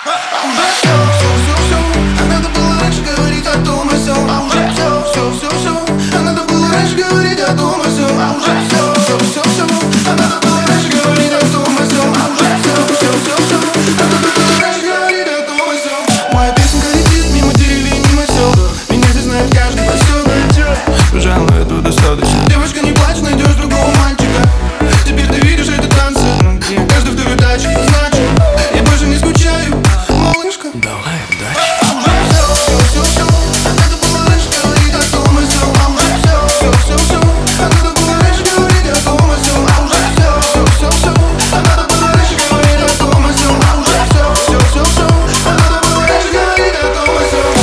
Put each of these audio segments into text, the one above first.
А уже все, а надо было раньше говорить о том и сём. А уже все, а надо было раньше говорить о том и сём. А уже все, а надо было раньше говорить о том и сём. А уже все, а надо было раньше говорить о том и сём. Моя песенка летит мимо деревень, мимо сел. Меня здесь знает каждый поселок. Пожалуй, этого достаточно. Девушка, не плачь, найдешь другого мальчика. Теперь ты видишь эти танцы. Каждый второй тачке, значит, я больше не скучаю, малышка. Давай, удачи. А уже все, а надо было раньше говорить о том и сём. А уже все, а надо было раньше говорить о том и сём. А уже все, а надо было раньше говорить о том и сём. А уже все, а надо было раньше говорить о том и сём.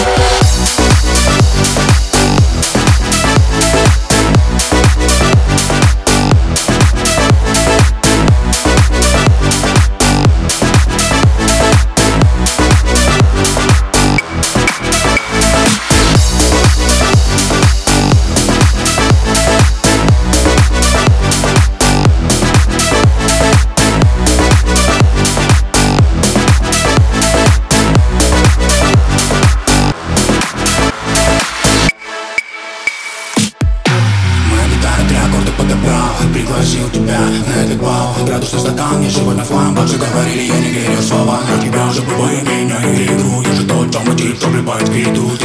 Пригласил тебя на этот бал. Градусный стакан, я живой на флам. Как же говорили, я не верю в слова. Но тебя забываю, меня и игру. Я же тот самый тип, кто влипает в беду.